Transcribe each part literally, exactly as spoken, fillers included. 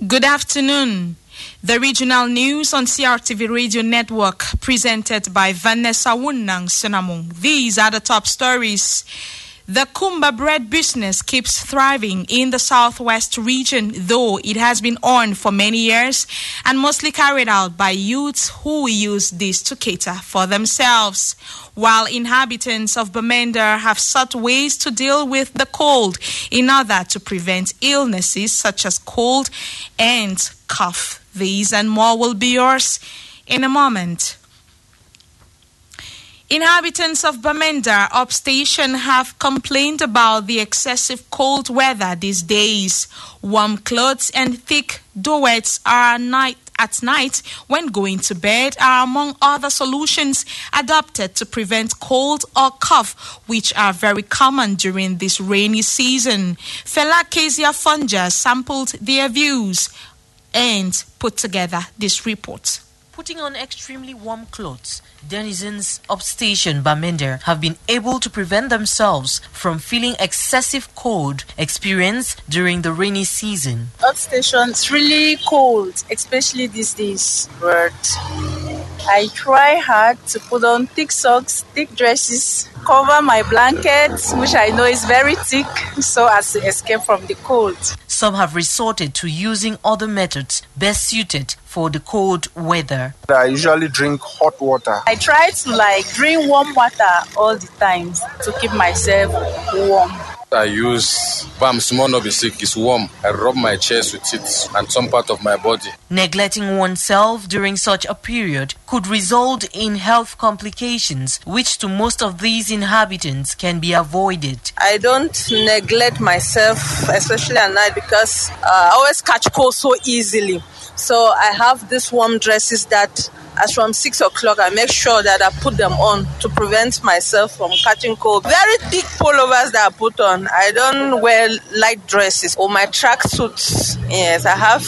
Good afternoon. The regional news on C R T V Radio Network presented by Vanessa Wunnang Senamung. These are the top stories. The Kumba bread business keeps thriving in the southwest region, though it has been on for many years and mostly carried out by youths who use this to cater for themselves. While inhabitants of Bamenda have sought ways to deal with the cold in order to prevent illnesses such as cold and cough. These and more will be yours in a moment. Inhabitants of Bamenda Upstation have complained about the excessive cold weather these days. Warm clothes and thick duets are night at night when going to bed are among other solutions adopted to prevent cold or cough, which are very common during this rainy season. Fela Kezia Fonja sampled their views and put together this report. Putting on extremely warm clothes, denizens of Station Bamenda have been able to prevent themselves from feeling excessive cold experienced during the rainy season. Upstation, it's really cold, especially these days. But I try hard to put on thick socks, thick dresses, cover my blankets, which I know is very thick, so as to escape from the cold. Some have resorted to using other methods best suited for the cold weather. I usually drink hot water. I try to like drink warm water all the time to keep myself warm. I use balm small no be sick, it's warm. I rub my chest with it and some part of my body. Neglecting oneself during such a period could result in health complications, which to most of these inhabitants can be avoided. I don't neglect myself, especially at night, because uh, I always catch cold so easily. So I have these warm dresses that as from six o'clock, I make sure that I put them on to prevent myself from catching cold. Very thick pullovers that I put on. I don't wear light dresses or my track suits. Yes, I have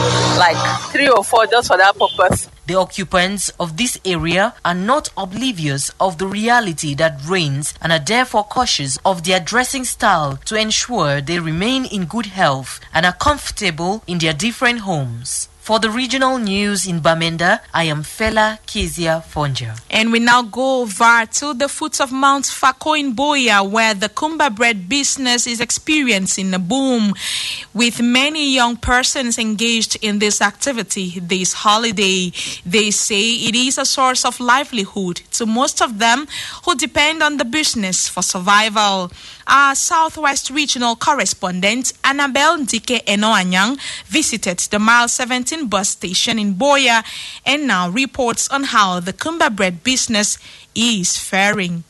like three or four just for that purpose. The occupants of this area are not oblivious of the reality that reigns and are therefore cautious of their dressing style to ensure they remain in good health and are comfortable in their different homes. For the regional news in Bamenda, I am Fela Kezia Fonja. And we now go over to the foot of Mount Fako in Boya, where the Kumba bread business is experiencing a boom, with many young persons engaged in this activity this holiday. They say it is a source of livelihood to most of them who depend on the business for survival. Our Southwest Regional Correspondent, Annabelle Ndike Enoanyang, visited the Mile seventeen bus station in Boya and now reports on how the Kumba bread business is faring.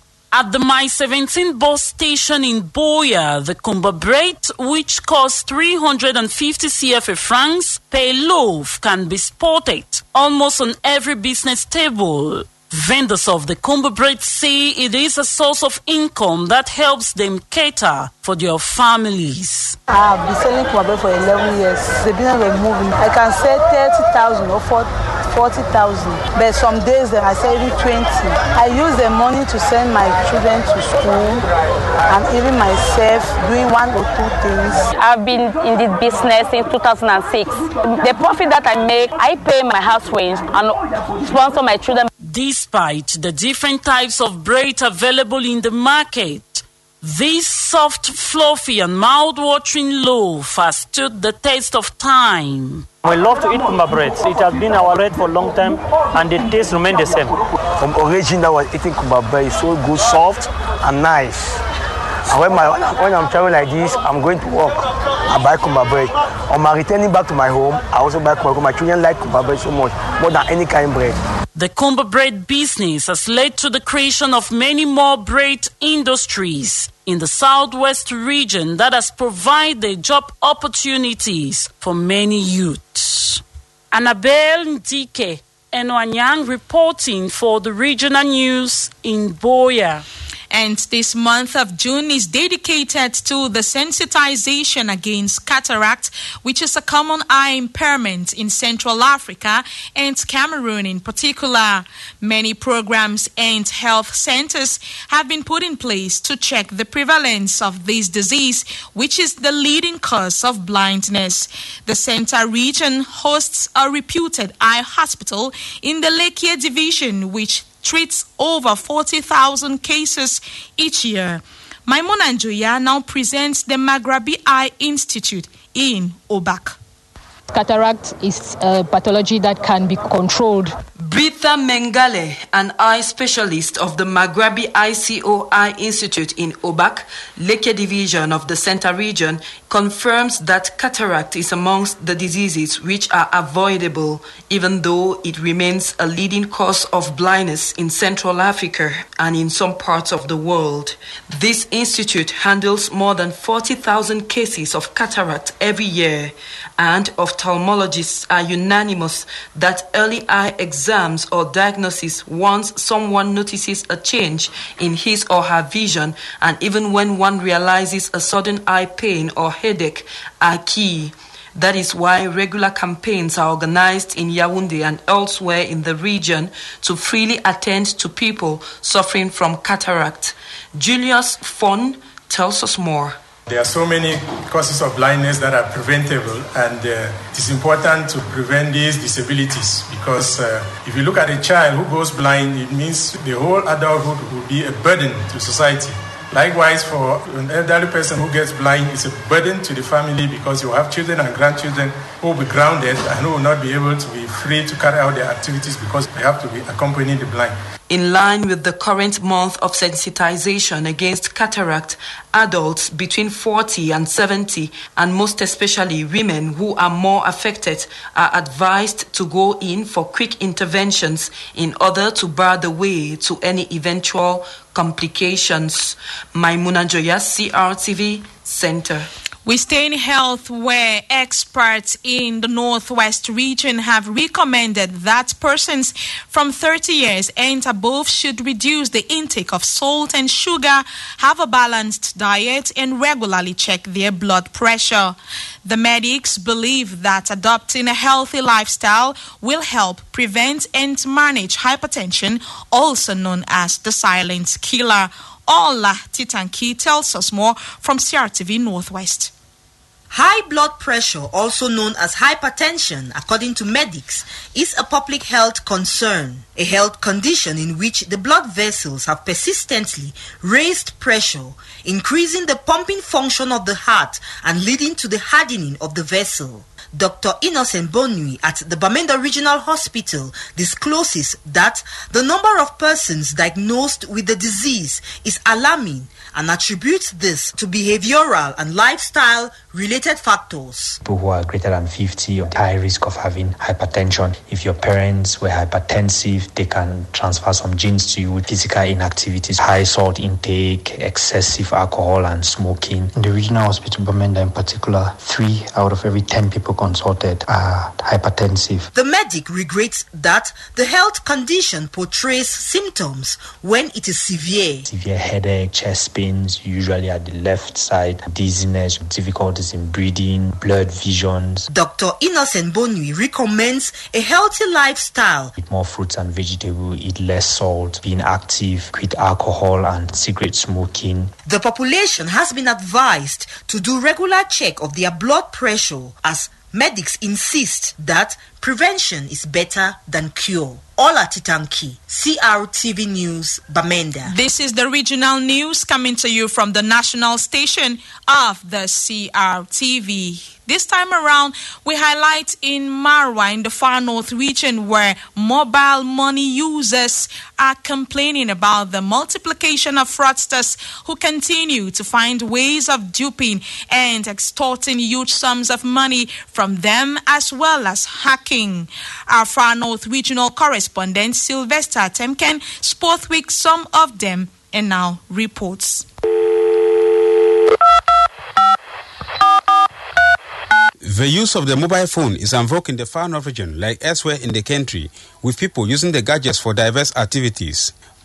At the Mile seventeen bus station in Boya, the Kumba bread, which costs three hundred fifty C F A francs per loaf, can be spotted almost on every business table. Vendors of the Kumba bread say it is a source of income that helps them cater for their families. I've been selling Kumba bread for eleven years. The business is moving. I can sell thirty thousand or forty thousand, but some days I sell even twenty. I use the money to send my children to school and even myself doing one or two things. I've been in this business since two thousand six. The profit that I make, I pay my house rent and sponsor my children. Despite the different types of bread available in the market, this soft, fluffy and mouth-watering loaf has stood the test of time. We love to eat Kumba bread. It has been our bread for a long time and the taste remains the same. From origin I was eating Kumba bread, it's so good, soft and nice. And when, my, when I'm traveling like this, I'm going to work, I buy Kumba bread. On my returning back to my home, I also buy Kumba bread. My children like Kumba bread so much, more than any kind of bread. The Kumba bread business has led to the creation of many more bread industries in the southwest region that has provided job opportunities for many youths. Annabelle Ndike Enoanyang reporting for the regional news in Boya. And this month of June is dedicated to the sensitization against cataract, which is a common eye impairment in Central Africa and Cameroon in particular. Many programs and health centers have been put in place to check the prevalence of this disease, which is the leading cause of blindness. The center region hosts a reputed eye hospital in the Lekkie division, which treats over forty thousand cases each year. Maimuna Njoya now presents the Maghrabi Eye Institute in Obak. Cataract is a pathology that can be controlled. Britha Mengale, an eye specialist of the Maghrabi I C O Eye Institute in Obak, Lekkie division of the Center region, confirms that cataract is amongst the diseases which are avoidable, even though it remains a leading cause of blindness in Central Africa and in some parts of the world. This institute handles more than forty thousand cases of cataract every year, and ophthalmologists are unanimous that early eye exams or diagnosis once someone notices a change in his or her vision, and even when one realizes a sudden eye pain or headache, are key. That is why regular campaigns are organized in Yaoundé and elsewhere in the region to freely attend to people suffering from cataract. Julius Fon tells us more. There are so many causes of blindness that are preventable, and uh, it is important to prevent these disabilities, because uh, if you look at a child who goes blind, it means the whole adulthood will be a burden to society. Likewise, for an elderly person who gets blind, it's a burden to the family, because you have children and grandchildren who will be grounded and who will not be able to be free to carry out their activities because they have to be accompanying the blind. In line with the current month of sensitization against cataract, adults between forty and seventy, and most especially women who are more affected, are advised to go in for quick interventions in order to bar the way to any eventual complications. Maimuna Njoya, C R T V Center. We stay in health, where experts in the Northwest region have recommended that persons from thirty years and above should reduce the intake of salt and sugar, have a balanced diet, and regularly check their blood pressure. The medics believe that adopting a healthy lifestyle will help prevent and manage hypertension, also known as the silent killer. Ola Titanki tells us more from C R T V Northwest. High blood pressure, also known as hypertension, according to medics, is a public health concern, a health condition in which the blood vessels have persistently raised pressure, increasing the pumping function of the heart and leading to the hardening of the vessel. Doctor Innocent Bonui at the Bamenda Regional Hospital discloses that the number of persons diagnosed with the disease is alarming and attributes this to behavioral and lifestyle-related factors. People who are greater than fifty are high risk of having hypertension. If your parents were hypertensive, they can transfer some genes to you. Physical inactivities, high salt intake, excessive alcohol and smoking. In the regional hospital, Bamenda in particular, three out of every ten people consulted are hypertensive. The medic regrets that the health condition portrays symptoms when it is severe. Severe headache, chest pains, usually at the left side, dizziness, difficulties in breathing, blurred visions. Doctor Innocent Bonui recommends a healthy lifestyle. Eat more fruits and vegetables, eat less salt, being active, quit alcohol and cigarette smoking. The population has been advised to do regular check of their blood pressure, as medics insist that prevention is better than cure. Ola Titanki, C R T V News, Bamenda. This is the regional news coming to you from the national station of the C R T V. This time around, we highlight in Marwa in the far north region, where mobile money users are complaining about the multiplication of fraudsters who continue to find ways of duping and extorting huge sums of money from them, as well as hacking. Our far north regional correspondent Sylvester Temken spoke with some of them and now reports. The use of the mobile phone is en vogue in the far north region, like elsewhere in the country, with people using the gadgets for diverse activities.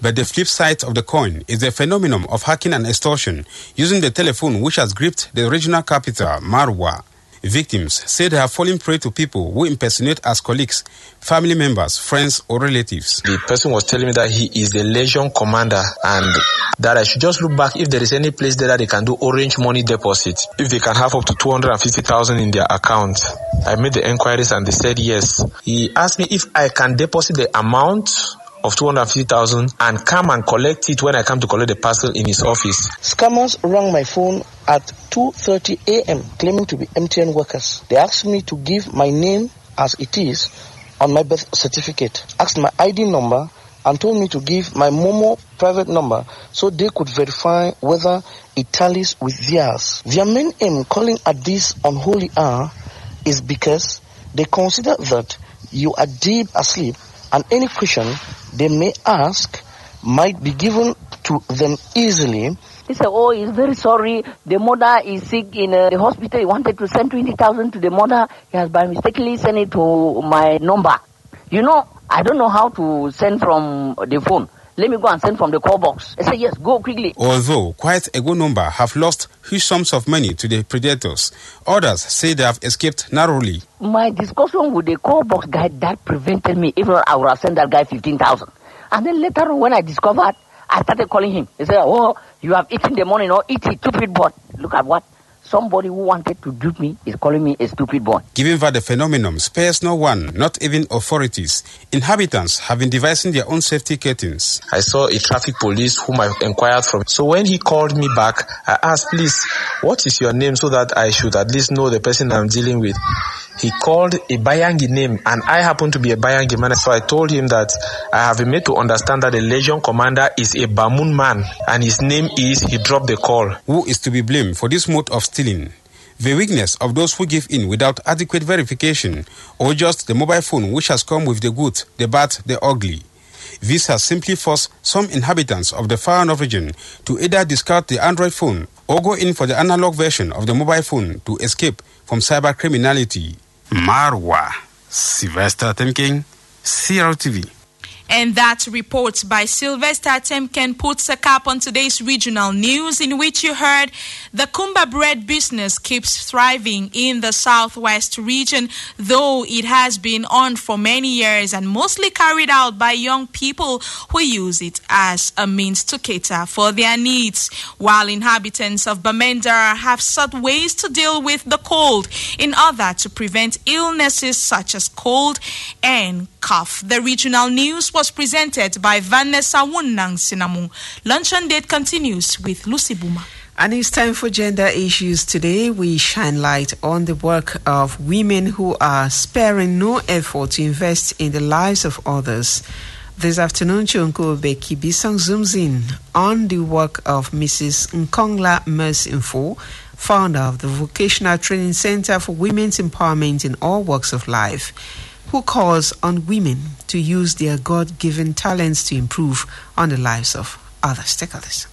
But the flip side of the coin is the phenomenon of hacking and extortion using the telephone, which has gripped the regional capital, Marwa. Victims say they have fallen prey to people who impersonate as colleagues, family members, friends, or relatives. The person was telling me that he is the Legion commander and that I should just look back if there is any place there that they can do orange money deposit, if they can have up to two hundred fifty thousand in their account. I made the inquiries and they said yes. He asked me if I can deposit the amount of two hundred fifty thousand and come and collect it when I come to collect the parcel in his office. Scammers rang my phone at two thirty a.m. claiming to be M T N workers. They asked me to give my name as it is on my birth certificate, asked my I D number, and told me to give my Momo private number so they could verify whether it tallies with theirs. Their main aim calling at this unholy hour is because they consider that you are deep asleep and any question they may ask might be given to them easily. He said, oh, he's very sorry. The mother is sick in uh, the hospital. He wanted to send twenty thousand to the mother. He has by mistakenly sent it to my number. You know, I don't know how to send from the phone. Let me go and send from the call box. I said, yes, go quickly. Although quite a good number have lost huge sums of money to the predators, others say they have escaped narrowly. My discussion with the call box guy, that prevented me. Even I would have sent that guy fifteen thousand. And then later on, when I discovered, I started calling him. He said, oh, you have eaten the money, no? Eat it, stupid boy. Look at what? Somebody who wanted to dupe me is calling me a stupid boy. Given that the phenomenon spares no one, not even authorities, inhabitants have been devising their own safety curtains. I saw a traffic police whom I inquired from. So when he called me back, I asked, please, what is your name so that I should at least know the person I'm dealing with? He called a Bayangi name, and I happen to be a Bayangi man. So I told him that I have been made to understand that the Legion commander is a Bamun man, and his name is, he dropped the call. Who is to be blamed for this mode of stealing? The weakness of those who give in without adequate verification, or just the mobile phone which has come with the good, the bad, the ugly. This has simply forced some inhabitants of the far north region to either discard the Android phone or go in for the analog version of the mobile phone to escape from cyber criminality. Marwa, Sylvester Temken, Sierra T V. And that report by Sylvester Temken puts a cap on today's regional news, in which you heard the Kumba bread business keeps thriving in the southwest region, though it has been on for many years and mostly carried out by young people who use it as a means to cater for their needs, while inhabitants of Bamenda have sought ways to deal with the cold in order to prevent illnesses such as cold and cough. The regional news was presented by Vanessa Wunnang Sinamu. Luncheon Date continues with Lucy Buma. And it's time for gender issues. Today, we shine light on the work of women who are sparing no effort to invest in the lives of others. This afternoon, Chonko Beki Bisong zooms in on the work of Missus Nkongla Mersinfo, founder of the Vocational Training Center for Women's Empowerment in All Walks of Life, who calls on women to use their God-given talents to improve on the lives of others. Take others.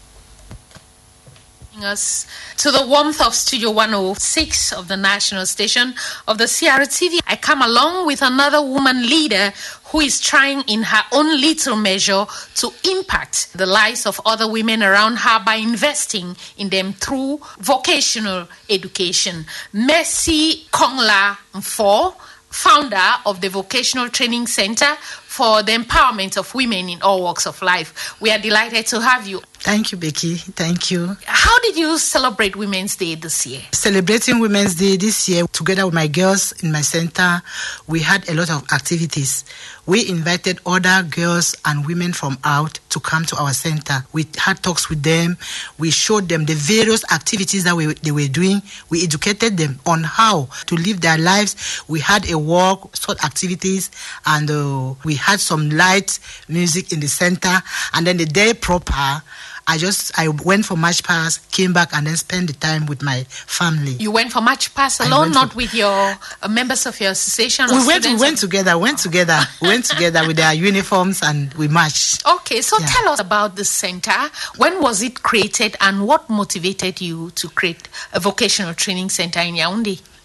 Us to the warmth of Studio one oh six of the national station of the C R T V. I come along with another woman leader who is trying in her own little measure to impact the lives of other women around her by investing in them through vocational education. Mercy Kongla Mfo, founder of the Vocational Training Center for the Empowerment of Women in All Walks of Life. We are delighted to have you. Thank you, Becky. Thank you. How did you celebrate Women's Day this year? Celebrating Women's Day this year, together with my girls in my center, we had a lot of activities. We invited other girls and women from out to come to our center. We had talks with them. We showed them the various activities that we, they were doing. We educated them on how to live their lives. We had a walk, short activities, and uh, we had some light music in the center. And then the day proper, I just, I went for march past, came back, and then spent the time with my family. You went for march past alone, not for, with your uh, members of your association? We went, we went together, went together, went together with their uniforms, and we marched. Okay, so yeah. Tell us about the center. When was it created, and what motivated you to create a vocational training center in Yaoundé?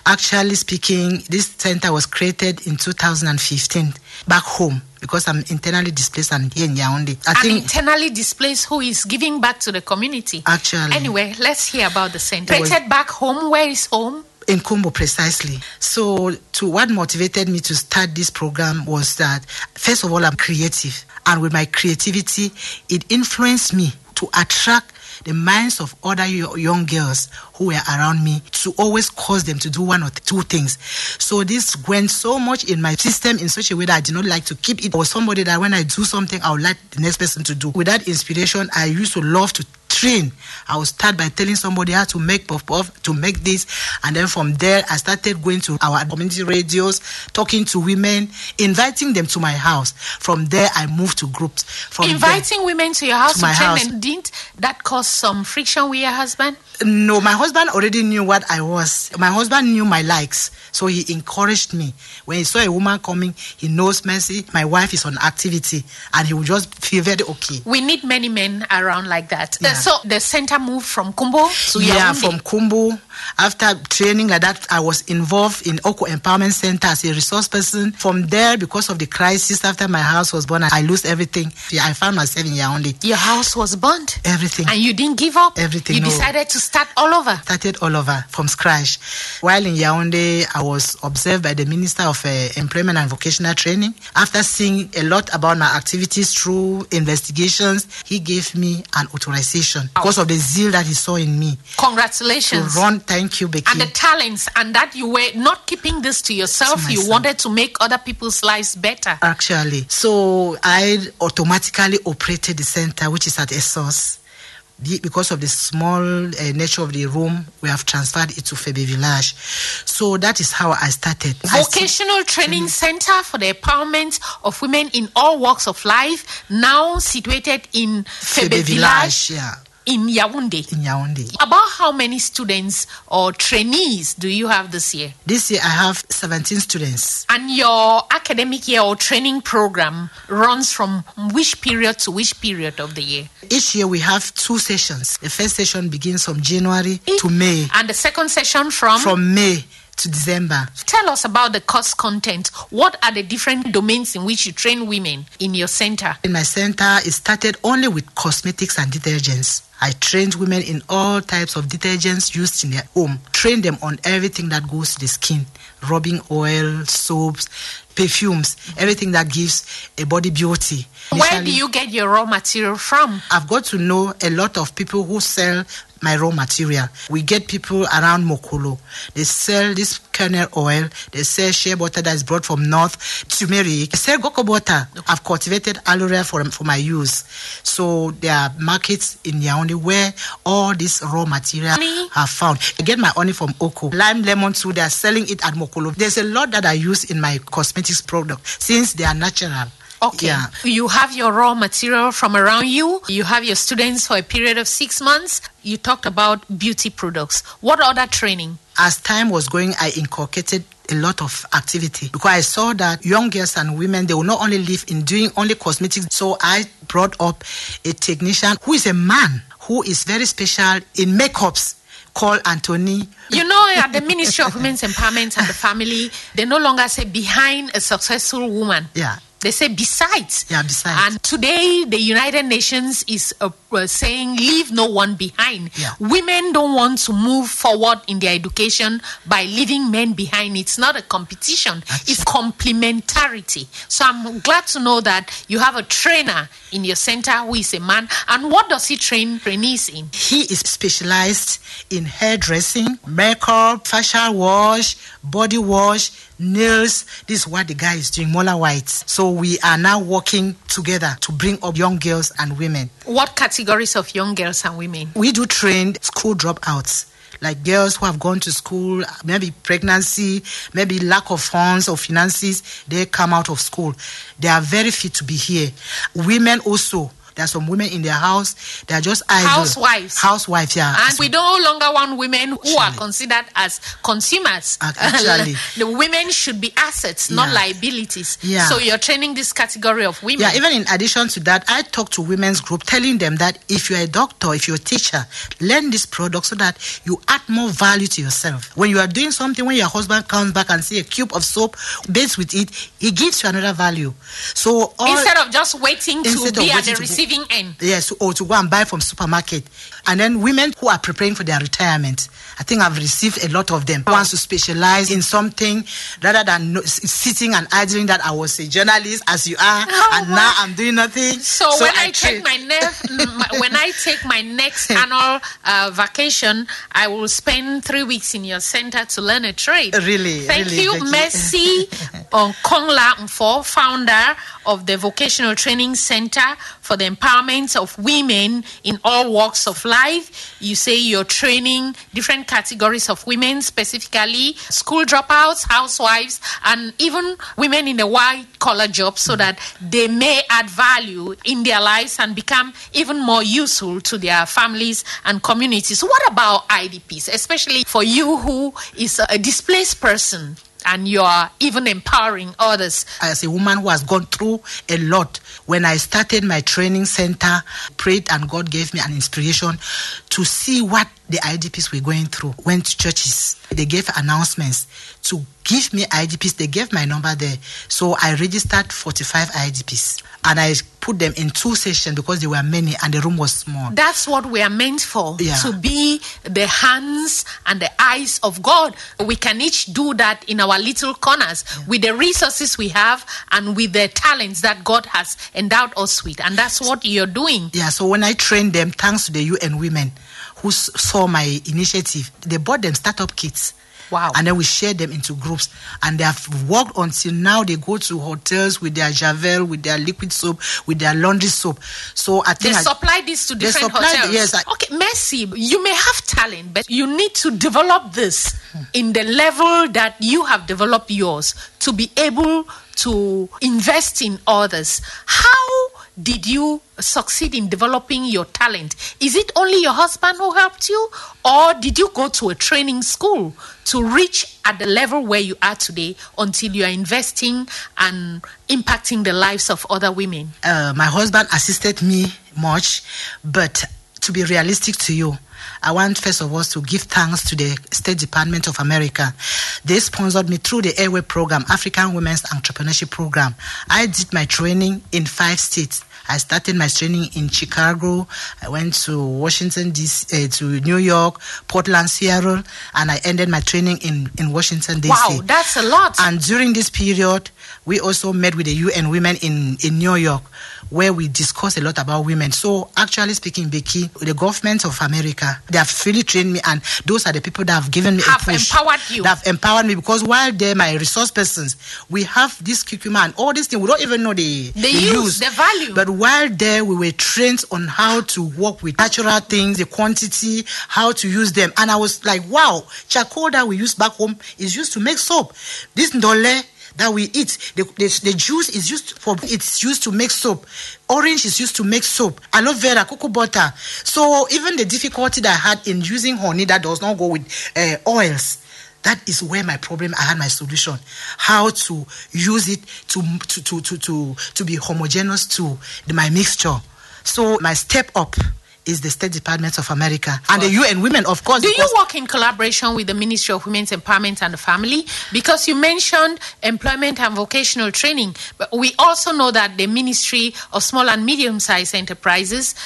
Actually speaking, this center was created in two thousand fifteen back home because I'm internally displaced and here in Yaoundé. I and think internally displaced who is giving back to the community. Actually. Anyway, let's hear about the center. It was- Created back home. Where is home? in Kumbo, precisely. So to what motivated me to start this program was that, first of all, I'm creative. And with my creativity, it influenced me to attract the minds of other young girls who were around me, to always cause them to do one or two things. So this went so much in my system in such a way that I did not like to keep it. I was somebody that when I do something, I would like the next person to do. With that inspiration, I used to love to train. I would start by telling somebody how to make puff puff, to make this, and then from there I started going to our community radios, talking to women, inviting them to my house. From there I moved to groups. From Inviting there, women to your house to to, my train house. them. Didn't that cause some friction with your husband? No, my husband already knew what I was. My husband knew my likes, so he encouraged me. When he saw a woman coming, he knows Mercy, my wife is on activity, and he would just feel very okay. We need many men around like that. Yeah. Uh, so the center moved from Kumbo to Yeah, Yaoundé. from Kumbo. After training like that, I was involved in Oko Empowerment Center as a resource person. From there, because of the crisis after my house was burned, I lost everything. I found myself in Yaoundé. Your house was burnt? Everything. And you didn't give up? Everything, You no. decided to start all over? Started all over from scratch. While in Yaoundé, I was observed by the Minister of uh, Employment and Vocational Training. After seeing a lot about my activities through investigations, he gave me an authorization because of the zeal that he saw in me. Congratulations. To run, thank you, Becky. And the talents, and that you were not keeping this to yourself, To you myself. wanted to make other people's lives better. Actually, so I automatically operated the center, which is at a source. Be- Because of the small uh, nature of the room, we have transferred it to Febe Village. So that is how I started. I st- Vocational Training Center for the Empowerment of Women in All Walks of Life, now situated in Febe Febe Village, Village, yeah. in Yaoundé. In Yaoundé. About how many students or trainees do you have this year? This year I have seventeen students. And your academic year or training program runs from which period to which period of the year? Each year we have two sessions. The first session begins from January to May. And the second session from? From May to December. Tell us about the course content. What are the different domains in which you train women in your center? In my center, it started only with cosmetics and detergents. I trained women in all types of detergents used in their home. Trained them on everything that goes to the skin. Rubbing oil, soaps, perfumes, everything that gives a body beauty. Where Initially, do you get your raw material from? I've got to know a lot of people who sell my raw material. We get people around Mokolo. They sell this kernel oil. They sell shea butter that is brought from north. Turmeric. They sell Goko butter. I've cultivated aloe vera for, for my use. So there are markets in Yaoundé where all this raw material Honey? are found. I get my honey from Oko. Lime lemon too, they are selling it at Mokolo. There's a lot that I use in my cosmetics product since they are natural. Okay. Yeah. You have your raw material from around you. You have your students for a period of six months. You talked about beauty products. What other training? As time was going, I inculcated a lot of activity because I saw that young girls and women, they will not only live in doing only cosmetics. So I brought up a technician who is a man who is very special in makeups, called Anthony. You know, at the Ministry of Women's Empowerment and the Family, they no longer say behind a successful woman. Yeah. They say besides. Yeah, besides. And today, the United Nations is uh, uh, saying leave no one behind. Yeah. Women don't want to move forward in their education by leaving men behind. It's not a competition. That's it's complementarity. So I'm glad to know that you have a trainer in your center who is a man. And what does he train trainees in? He is specialized in hairdressing, makeup, facial wash, body wash, nails. This is what the guy is doing, Mola Whites. So we are now working together to bring up young girls and women. What categories of young girls and women? We do train school dropouts, like girls who have gone to school, maybe pregnancy, maybe lack of funds or finances, they come out of school. They are very fit to be here. Women also, There are some women in their house, they are just idle. Housewives. Housewives, yeah. And we no longer want women who actually are considered as consumers. Actually. The women should be assets, yeah. not liabilities. Yeah. So you're training this category of women. Yeah, even in addition to that, I talk to women's group telling them that if you're a doctor, if you're a teacher, learn this product so that you add more value to yourself. When you are doing something, when your husband comes back and see a cube of soap based with it, he gives you another value. So all, instead of just waiting to be at the receiving go, end. Yes, or to go and buy from supermarket. And then women who are preparing for their retirement, I think I've received a lot of them who wants to specialize in something rather than no, sitting and idling that I was a journalist as you are, oh, and wow. now I'm doing nothing. So, so when I, I take my ne- when I take my next annual uh, vacation, I will spend three weeks in your center to learn a trade. Really, thank really, you, thank Mercy Kongla Mfo, founder of the Vocational Training Center for the Empowerment of Women in all walks of life. You say you're training different categories of women, specifically school dropouts, housewives, and even women in the white-collar jobs, so that they may add value in their lives and become even more useful to their families and communities. What about I D Ps, especially for you who is a displaced person? And you are even empowering others. As a woman who has gone through a lot, when I started my training center, prayed and God gave me an inspiration to see what the I D Ps were going through. Went to churches. They gave announcements to give me I D Ps. They gave my number there. So I registered forty-five I D Ps. And I put them in two sessions because there were many and the room was small. That's what we are meant for, yeah. to be the hands and the eyes of God. We can each do that in our little corners yeah. with the resources we have and with the talents that God has endowed us with. And that's what you're doing. Yeah, so when I trained them, thanks to the U N Women who saw my initiative, they bought them startup kits. Wow. And then we shared them into groups. And they have worked until now. They go to hotels with their Javel, with their liquid soap, with their laundry soap. So I think they I, supply this to different hotels. Yes. I, okay, Mercy, you may have talent, but you need to develop this in the level that you have developed yours to be able to invest in others. How did you succeed in developing your talent? Is it only your husband who helped you, or did you go to a training school to reach at the level where you are today until you are investing and impacting the lives of other women? Uh, my husband assisted me much, but to be realistic to you, I want first of all to give thanks to the State Department of America. They sponsored me through the Airway Program, African Women's Entrepreneurship Program. I did my training in five states. I started my training in Chicago. I went to Washington, D C, uh, to New York, Portland, Seattle, and I ended my training in, in Washington, D C. Wow, that's a lot. And during this period, we also met with the U N Women in, in New York, where we discussed a lot about women. So actually speaking, Becky, the government of America, they have really trained me, and those are the people that have given me have a push. empowered you. They have empowered me, because while they're my resource persons, we have this curriculum and all these things. We don't even know the, the, the use, use, the value. But while there, we were trained on how to work with natural things, the quantity, how to use them. And I was like, wow, charcoal that we use back home is used to make soap. This ndole that we eat, the, the, the juice is used for, it's used to make soap. Orange is used to make soap. Aloe vera, cocoa butter. So even the difficulty that I had in using honey that does not go with uh, oils, that is where my problem, I had my solution. How to use it to to to to to, to be homogeneous to the, my mixture. So my step up is the State Department of America and the U N Women, of course. Do you work in collaboration with the Ministry of Women's Empowerment and the Family? Because you mentioned employment and vocational training, but we also know that the Ministry of Small and Medium-Sized Enterprises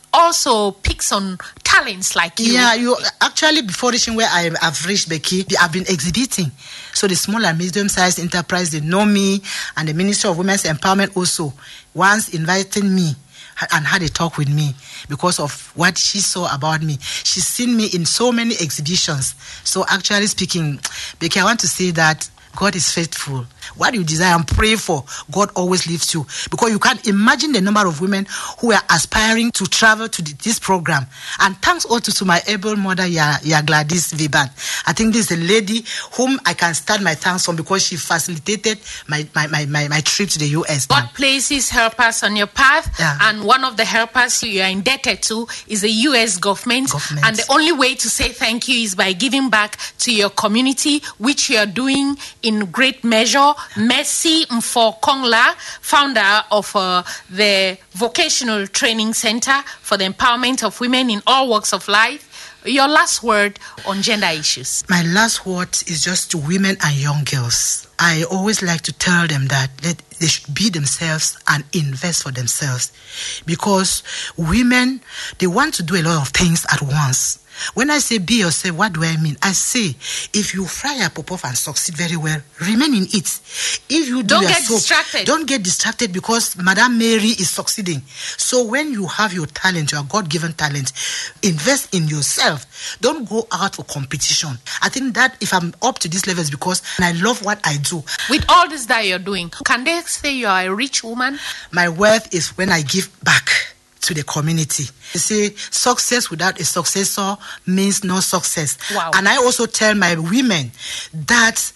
also picks on talents like you. Yeah, you actually, before reaching where I have reached, Becky, I've been exhibiting. So the small and medium-sized enterprise, they know me, and the Ministry of Women's Empowerment also once invited me and had a talk with me because of what she saw about me. She's seen me in so many exhibitions. So actually speaking, Becky, I want to say that God is faithful. what you desire and pray for, God always lifts you. Because you can't imagine the number of women who are aspiring to travel to the, this program. And thanks also to my able mother, Ya, Ya Gladys Viban. I think this is a lady whom I can start my thanks on because she facilitated my, my, my, my, my trip to the U S. God places helpers on your path, yeah. and one of the helpers you are indebted to is the U S government. government. And the only way to say thank you is by giving back to your community, which you are doing in great measure. Mercy Mfo Kongla, founder of uh, the Vocational Training Center for the Empowerment of Women in All Walks of Life. Your last word on gender issues. My last word is just to women and young girls. I always like to tell them that they should be themselves and invest for themselves. Because women, they want to do a lot of things at once. When I say be yourself, what do I mean? I say, if you fry a pop-off and succeed very well, remain in it. If you do don't your get soap, distracted. Don't get distracted because Madame Mary is succeeding. So when you have your talent, your God-given talent, invest in yourself. Don't go out for competition. I think that if I'm up to this level, it's because I love what I do. With all this that you're doing, can they say you are a rich woman? My wealth is when I give back to the community. They say success without a successor means no success. Wow. And I also tell my women that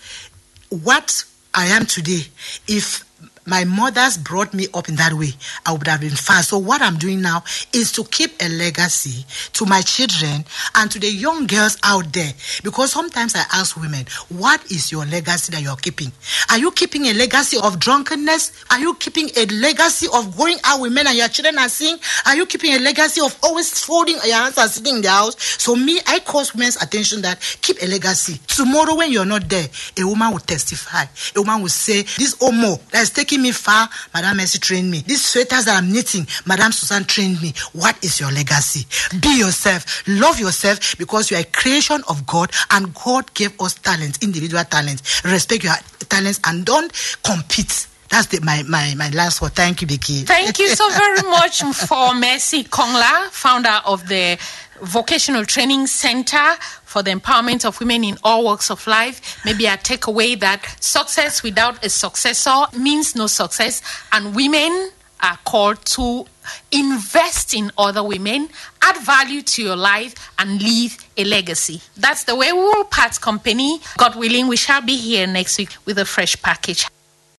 what I am today, if my mothers brought me up in that way, I would have been fine. So what I'm doing now is to keep a legacy to my children and to the young girls out there. Because sometimes I ask women, what is your legacy that you're keeping? Are you keeping a legacy of drunkenness? Are you keeping a legacy of going out with men and your children and sing? Are you keeping a legacy of always folding your hands and sitting in the house? So me, I cause women's attention that keep a legacy. Tomorrow when you're not there, a woman will testify. A woman will say, this Omo that is taking me far, Madame Mercy trained me. These sweaters that I'm knitting, Madame Susan trained me. What is your legacy? Be yourself. Love yourself because you are a creation of God and God gave us talents, individual talents. Respect your talents and don't compete. That's the, my, my, my last word. Thank you, Vicky. Thank you so very much for Mercy Kongla, founder of the Vocational Training Center for the Empowerment of Women in All Walks of Life. Maybe I take away that success without a successor means no success, and women are called to invest in other women, add value to your life, and leave a legacy. That's the way we will part company. God willing, we shall be here next week with a fresh package.